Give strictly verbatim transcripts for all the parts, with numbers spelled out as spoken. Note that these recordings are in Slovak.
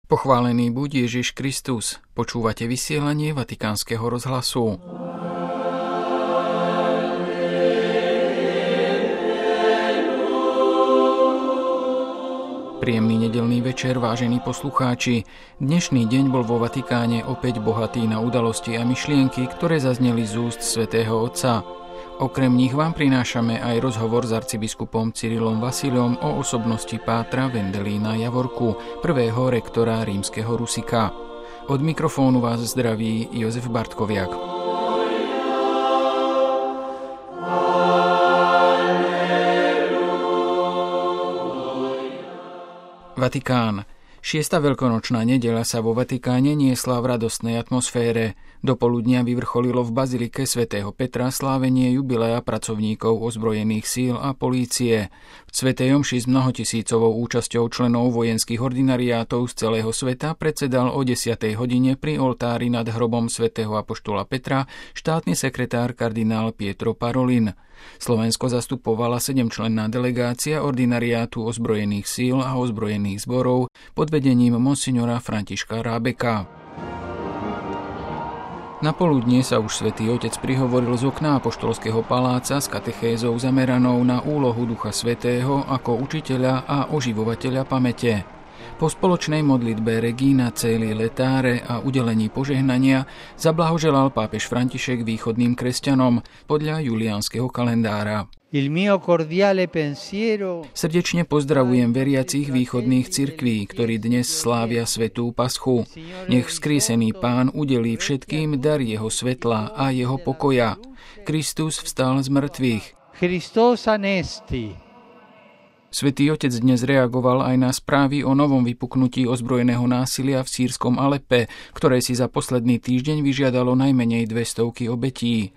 Pochválený buď Ježiš Kristus. Počúvate vysielanie Vatikánskeho rozhlasu. Príjemný nedeľný večer, vážení poslucháči. Dnešný deň bol vo Vatikáne opäť bohatý na udalosti a myšlienky, ktoré zazneli z úst svätého Otca. Okrem nich vám prinášame aj rozhovor s arcibiskupom Cyrilom Vasilom o osobnosti pátra Vendelína Javorku, prvého rektora rímskeho Rusika. Od mikrofónu vás zdraví Jozef Bartkoviak. Vatikán. Šiesta veľkonočná nedeľa sa vo Vatikáne niesla v radostnej atmosfére. Dopoludnia vyvrcholilo v bazilike svätého Petra slávenie jubilea pracovníkov ozbrojených síl a polície. V svätej omši s mnohotisícovou účasťou členov vojenských ordinariátov z celého sveta predsedal o desiatej hodine pri oltári nad hrobom svätého apoštola Petra štátny sekretár kardinál Pietro Parolin. Slovensko zastupovala sedemčlenná delegácia ordinariátu ozbrojených síl a ozbrojených zborov pod vedením monsignora Františka Rábeka. Na poludnie sa už svätý Otec prihovoril z okna apoštolského paláca s katechézou zameranou na úlohu Ducha Svätého ako učiteľa a oživovateľa pamäte. Po spoločnej modlitbe Regina Caeli Laetare a udelení požehnania zablahoželal pápež František východným kresťanom podľa juliánskeho kalendára. Srdečne pozdravujem veriacich východných cirkví, ktorí dnes slávia svätú paschu. Nech vzkriesený Pán udelí všetkým dar jeho svetla a jeho pokoja. Kristus vstal z mŕtvych. Svätý Otec dnes reagoval aj na správy o novom vypuknutí ozbrojeného násilia v sýrskom Alepe, ktoré si za posledný týždeň vyžiadalo najmenej dvestovky obetí.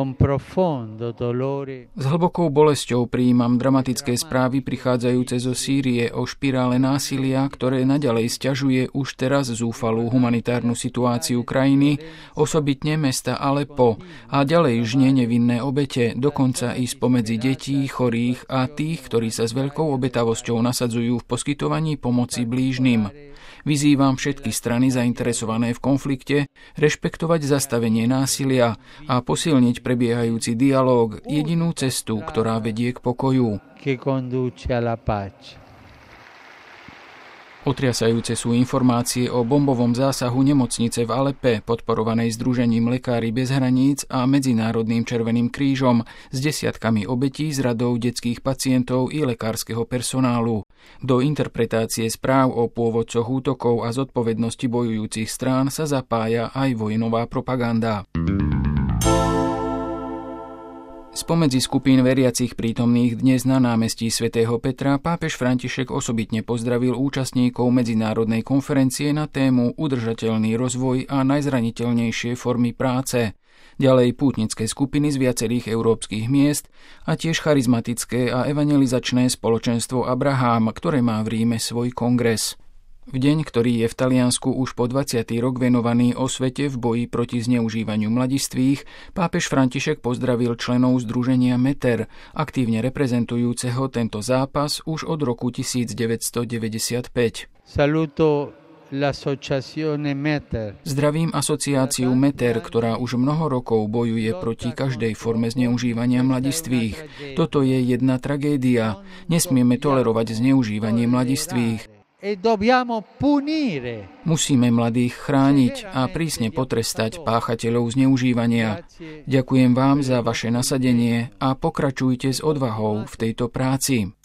S hlbokou bolesťou prijímam dramatické správy prichádzajúce zo Sýrie o špirále násilia, ktoré naďalej sťažuje už teraz zúfalú humanitárnu situáciu krajiny, osobitne mesta Alepo, a ďalej žne nevinné obete, dokonca i spomedzi detí, chorých a tých, ktorí sa s veľkou obetavosťou nasadzujú v poskytovaní pomoci blížnym. Vyzývam všetky strany zainteresované v konflikte rešpektovať zastavenie násilia a posilniť prebiehajúci dialóg, jedinú cestu, ktorá vedie k pokoju. Otriasajúce sú informácie o bombovom zásahu nemocnice v Alepe, podporovanej Združením Lekári bez hraníc a Medzinárodným Červeným krížom, s desiatkami obetí z radou detských pacientov i lekárskeho personálu. Do interpretácie správ o pôvodcoch útokov a zodpovednosti bojujúcich strán sa zapája aj vojnová propaganda. Spomedzi skupín veriacich prítomných dnes na námestí svätého Petra pápež František osobitne pozdravil účastníkov medzinárodnej konferencie na tému Udržateľný rozvoj a najzraniteľnejšie formy práce. Ďalej pútnické skupiny z viacerých európskych miest a tiež charizmatické a evangelizačné spoločenstvo Abraham, ktoré má v Ríme svoj kongres. V deň, ktorý je v Taliansku už po dvadsiaty rok venovaný osvete v boji proti zneužívaniu mladistvých, pápež František pozdravil členov združenia Meter, aktívne reprezentujúceho tento zápas už od roku devätnásťstodeväťdesiatpäť. Saluto l'associazione Meter. Zdravím asociáciu Meter, ktorá už mnoho rokov bojuje proti každej forme zneužívania mladistvých. Toto je jedna tragédia. Nesmieme tolerovať zneužívanie mladistvých. Musíme mladých chrániť a prísne potrestať páchateľov zneužívania. Ďakujem vám za vaše nasadenie a pokračujte s odvahou v tejto práci.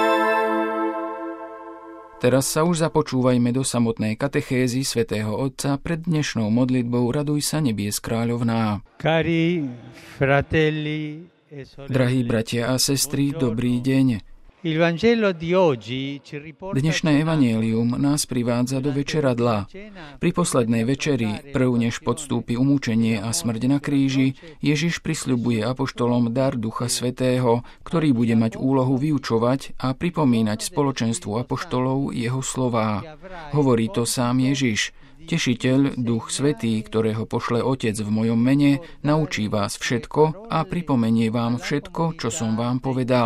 Teraz sa už započúvajme do samotnej katechézy svätého Otca pred dnešnou modlitbou Raduj sa nebies kráľovná. Drahí bratia a sestry, dobrý deň. Dnešné evanjelium nás privádza do večeradla. Pri poslednej večeri, prv než podstúpi umúčenie a smrť na kríži, Ježiš prisľubuje apoštolom dar Ducha Svätého, ktorý bude mať úlohu vyučovať a pripomínať spoločenstvu apoštolov jeho slová. Hovorí to sám Ježiš. Tešiteľ, Duch Svätý, ktorého pošle Otec v mojom mene, naučí vás všetko a pripomenie vám všetko, čo som vám povedal.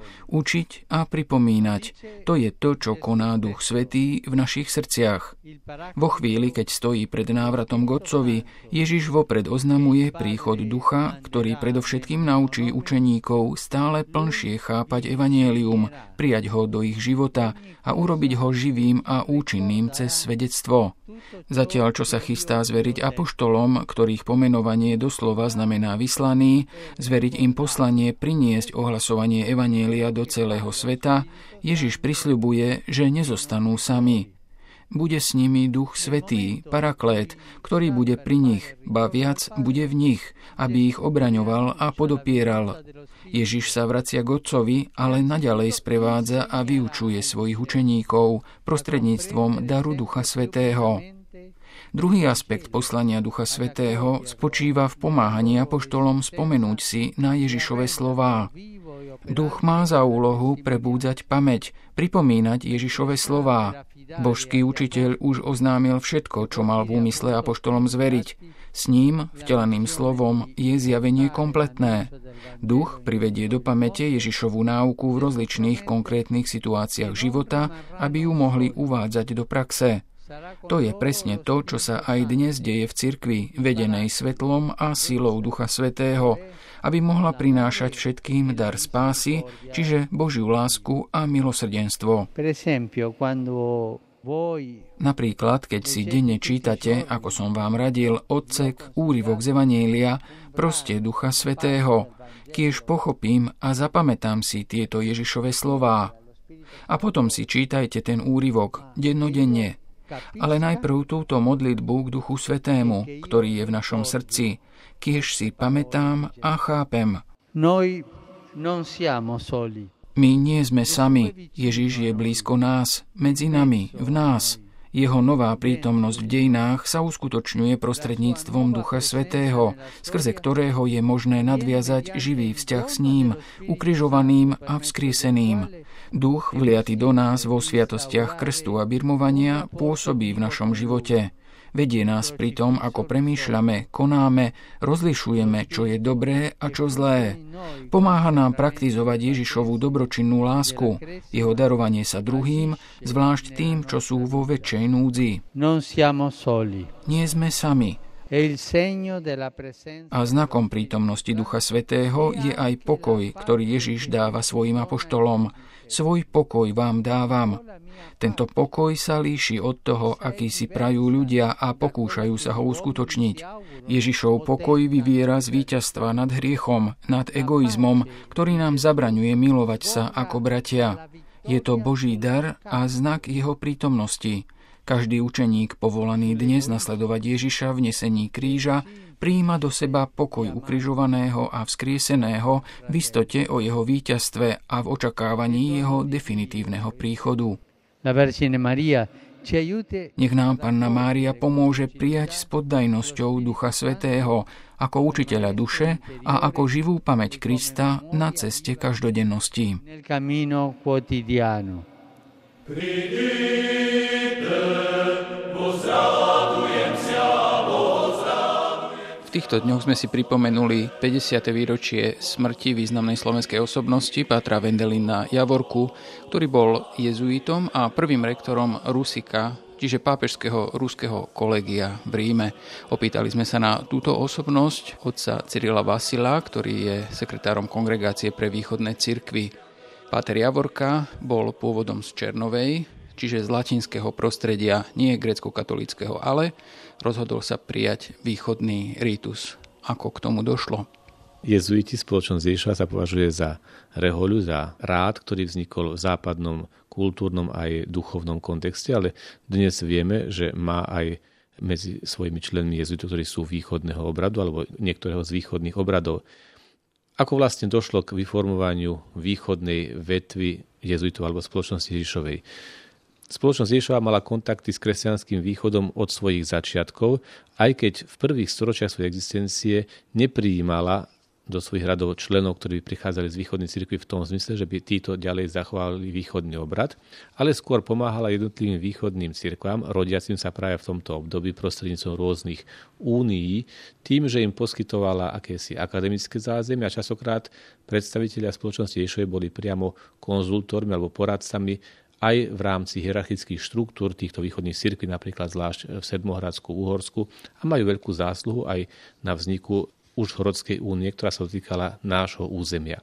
Učiť a pripomínať. To je to, čo koná Duch Svätý v našich srdciach. Vo chvíli, keď stojí pred návratom k Otcovi, Ježiš vopred oznamuje príchod Ducha, ktorý predovšetkým naučí učeníkov stále plnšie chápať evanjelium, prijať ho do ich života a urobiť ho živým a účinným cez svedectvo. Zatiaľ, čo sa chystá zveriť apoštolom, ktorých pomenovanie doslova znamená vyslaný, zveriť im poslanie priniesť ohlasovanie evanjelia do celého sveta, Ježiš prisľubuje, že nezostanú sami. Bude s nimi Duch Svätý, Paraklét, ktorý bude pri nich, ba viac bude v nich, aby ich obraňoval a podopieral. Ježiš sa vracia k Otcovi, ale naďalej sprevádza a vyučuje svojich učeníkov prostredníctvom daru Ducha Svätého. Druhý aspekt poslania Ducha Svätého spočíva v pomáhaní apoštolom spomenúť si na Ježišove slová. Duch má za úlohu prebúdzať pamäť, pripomínať Ježišove slová. Božský učiteľ už oznámil všetko, čo mal v úmysle apoštolom zveriť. S ním, vteleným slovom, je zjavenie kompletné. Duch privedie do pamäte Ježišovu náuku v rozličných konkrétnych situáciách života, aby ju mohli uvádzať do praxe. To je presne to, čo sa aj dnes deje v cirkvi, vedenej svetlom a silou Ducha Svätého, aby mohla prinášať všetkým dar spásy, čiže Božiu lásku a milosrdenstvo. Napríklad, keď si denne čítate, ako som vám radil, odsek, úryvok z Evanjelia, proste Ducha Svätého, kiež pochopím a zapamätám si tieto Ježišove slová. A potom si čítajte ten úryvok dennodenne. Ale najprv túto modlitbu k Duchu Svätému, ktorý je v našom srdci, kiež si pamätám a chápem. My nie sme sami, Ježiš je blízko nás, medzi nami, v nás. Jeho nová prítomnosť v dejinách sa uskutočňuje prostredníctvom Ducha Svätého, skrze ktorého je možné nadviazať živý vzťah s ním, ukrižovaným a vzkrieseným. Duch, vliaty do nás vo sviatostiach krstu a birmovania, pôsobí v našom živote. Vedie nás pri tom, ako premýšľame, konáme, rozlišujeme, čo je dobré a čo zlé. Pomáha nám praktizovať Ježišovu dobročinnú lásku, jeho darovanie sa druhým, zvlášť tým, čo sú vo väčšej núdzi. Nie sme sami. A znakom prítomnosti Ducha Svätého je aj pokoj, ktorý Ježiš dáva svojim apoštolom. Svoj pokoj vám dávam. Tento pokoj sa líši od toho, aký si prajú ľudia a pokúšajú sa ho uskutočniť. Ježišov pokoj vyviera z víťazstva nad hriechom, nad egoizmom, ktorý nám zabraňuje milovať sa ako bratia. Je to Boží dar a znak jeho prítomnosti. Každý učeník povolaný dnes nasledovať Ježiša v nesení kríža prijíma do seba pokoj ukrižovaného a vzkrieseného v istote o jeho víťazstve a v očakávaní jeho definitívneho príchodu. Nech nám Panna Mária pomôže prijať s poddajnosťou Ducha Svätého ako učiteľa duše a ako živú pamäť Krista na ceste každodennosti. V týchto dňoch sme si pripomenuli pädesiate výročie smrti významnej slovenskej osobnosti pátra Wendelina Javorku, ktorý bol jezuitom a prvým rektorom Rusika, čiže pápežského ruského kolegia v Ríme. Opýtali sme sa na túto osobnosť otca Cyrila Vasila, ktorý je sekretárom Kongregácie pre východné cirkvy. Páter Javorka bol pôvodom z Černovej, čiže z latinského prostredia, nie grécko-katolického, ale rozhodol sa prijať východný rítus. Ako k tomu došlo? Jezuiti, spoločnosť Ježiša sa považuje za rehoľu, za rád, ktorý vznikol v západnom kultúrnom aj duchovnom kontexte, ale dnes vieme, že má aj medzi svojimi členmi jezuitov, ktorí sú východného obradu alebo niektorého z východných obradov. Ako vlastne došlo k vyformovaniu východnej vetvy jezuitov alebo spoločnosti Ježišovej? Spoločnosť Ježišova mala kontakty s kresťanským východom od svojich začiatkov, aj keď v prvých storočiach svojej existencie neprijímala do svojich radov členov, ktorí prichádzali z východnej cirkvi v tom zmysle, že by títo ďalej zachovali východný obrad, ale skôr pomáhala jednotlivým východným cirkvám, rodiacim sa práve v tomto období prostredníctvom rôznych únií, tým, že im poskytovala akési akademické zázemie a časokrát predstavitelia spoločnosti Ježišovej boli priamo konzultormi alebo poradcami aj v rámci hierarchických štruktúr týchto východných cirkví, napríklad zvlášť v Sedmohradsku, Uhorsku, a majú veľkú zásluhu aj na vzniku Užhorodskej únie, ktorá sa dotýkala nášho územia.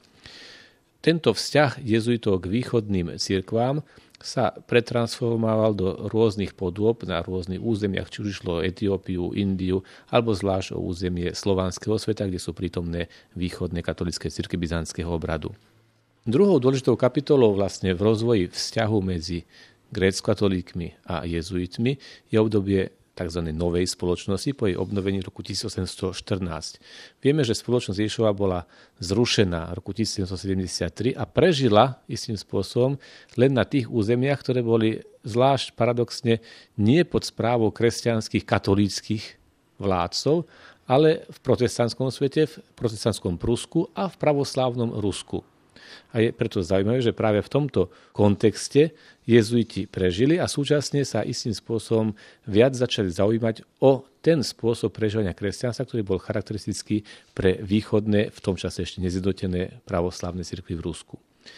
Tento vzťah jezuitov k východným cirkvám sa pretransformoval do rôznych podôb na rôznych územiach, či už išlo o Etiópiu, Indiu, alebo zvlášť o územie slovanského sveta, kde sú prítomné východné katolícke cirkvi byzantského obradu. Druhou dôležitou kapitolou vlastne v rozvoji vzťahu medzi gréckokatolíkmi a jezuitmi je obdobie tzv. Novej spoločnosti po jej obnovení v roku tisícosemstoštrnásť. Vieme, že spoločnosť Ježišova bola zrušená v roku tisícosemstosedemdesiattri a prežila istým spôsobom len na tých územiach, ktoré boli zvlášť paradoxne nie pod správou kresťanských katolíckych vládcov, ale v protestantskom svete, v protestantskom Prusku a v pravoslávnom Rusku. A je preto zaujímavé, že práve v tomto kontexte jezuiti prežili a súčasne sa istým spôsobom viac začali zaujímať o ten spôsob prežívania kresťanstva, ktorý bol charakteristický pre východné, v tom čase ešte nezjednotené pravoslávne cirkvi v Rusku.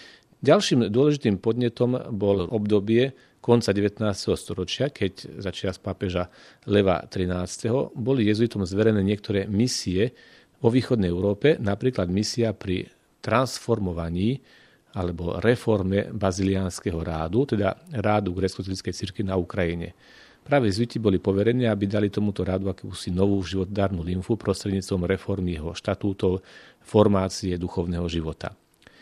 Ďalším dôležitým podnetom bol obdobie konca devätnásteho storočia, keď za čias pápeža Leva trinásteho boli jezuitom zverené niektoré misie vo východnej Európe, napríklad misia pri transformovaní alebo reforme baziliánskeho rádu, teda rádu gréckokatolíckej cirkvi na Ukrajine. Práve jezuiti boli poverení, aby dali tomuto rádu akúsi novú životodárnu lymfu prostredníctvom reformy jeho štatútov, formácie duchovného života.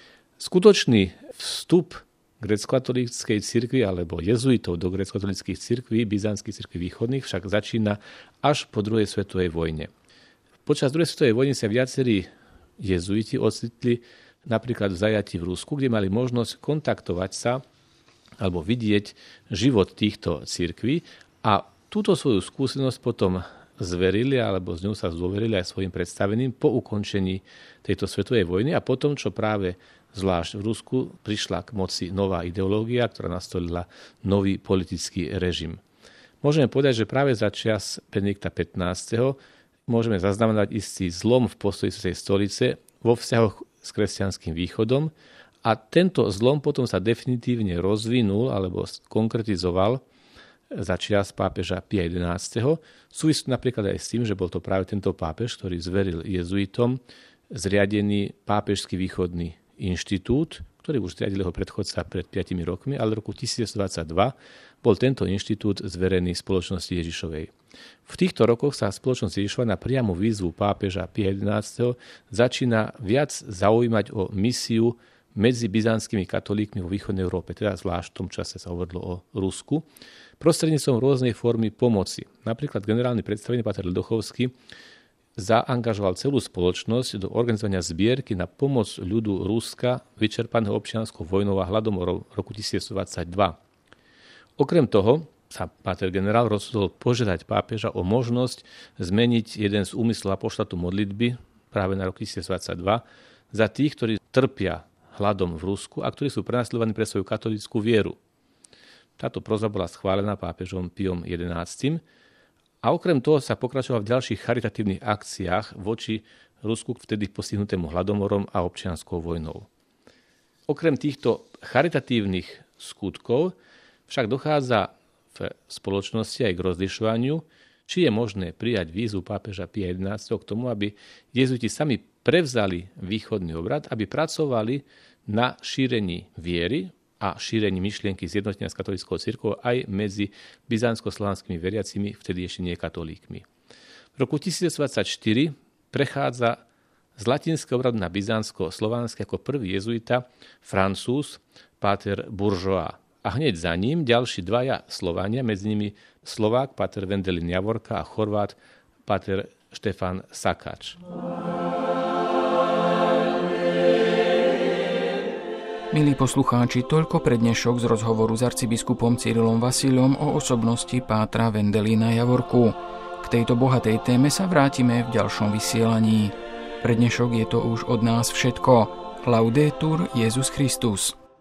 Skutočný vstup gréckokatolíckej cirkvi alebo jezuitov do gréckokatolíckych cirkví, byzantských cirkví východných však začína až po druhej svetovej vojne. Počas druhej svetovej vojny sa viacerí jezuiti ocitli napríklad v zajatí v Rusku, kde mali možnosť kontaktovať sa alebo vidieť život týchto cirkví a túto svoju skúsenosť potom zverili alebo z ňou sa zdôverili aj svojim predstaveným po ukončení tejto svetovej vojny a potom, čo práve zvlášť v Rusku prišla k moci nová ideológia, ktorá nastolila nový politický režim. Môžeme povedať, že práve za čias Benedikta pätnásteho môžeme zaznamenať istý zlom v postoji Svätej stolice vo vzťahoch s kresťanským východom a tento zlom potom sa definitívne rozvinul alebo konkretizoval za čias pápeža Pia jedenásteho. Súvisí napríklad aj s tým, že bol to práve tento pápež, ktorý zveril jezuitom zriadený pápežský východný inštitút, ktorý už zriadil jeho predchodca pred piatimi rokmi, ale v roku tisícdvadsaťdva bol tento inštitút zverený spoločnosti Ježišovej. V týchto rokoch sa spoločnosť Ježišova na priamu výzvu pápeža Pia jedenásteho začína viac zaujímať o misiu medzi byzantskými katolíkmi vo východnej Európe, teda zvlášť v tom čase sa hovorilo o Rusku, prostredníctvom rôznej formy pomoci. Napríklad generálny predstavený páter Ledochovský zaangažoval celú spoločnosť do organizovania zbierky na pomoc ľudu Ruska vyčerpaného občianskou vojnou a hladomorou v roku tisícdvadsaťdva. Okrem toho sa páter generál rozhodol požiadať pápeža o možnosť zmeniť jeden z úmyslov apoštátu modlitby práve na rok tisícdvadsaťdva za tých, ktorí trpia hladom v Rusku a ktorí sú prenasledovaní pre svoju katolícku vieru. Táto prosba bola schválená pápežom Piom jedenástym. A okrem toho sa pokračovalo v ďalších charitatívnych akciách voči Rusku vtedy postihnutému hladomorom a občianskou vojnou. Okrem týchto charitatívnych skutkov však dochádza v spoločnosti aj k rozlišovaniu, či je možné prijať výzvu pápeža Pia jedenásteho k tomu, aby jezuiti sami prevzali východný obrad, aby pracovali na šírení viery a šírení myšlienky zjednotenia s katolíckou cirkvou aj medzi byzantsko-slovanskými veriacimi, vtedy ešte nie katolíkmi. V roku tisícdvadsaťštyri prechádza z latinského obradu na byzantsko-slovanské ako prvý jezuita Francúz páter Bourgeois. A hneď za ním ďalší dvaja Slovania, medzi nimi Slovák páter Vendelin Javorka a Chorvát páter Štefan Sakač. Milí poslucháči, toľko prednešok z rozhovoru s arcibiskupom Cyrilom Vasilom o osobnosti pátra Vendelina Javorku. K tejto bohatej téme sa vrátime v ďalšom vysielaní. Pre dnešok je to už od nás všetko. Laudetur Jesus Christus.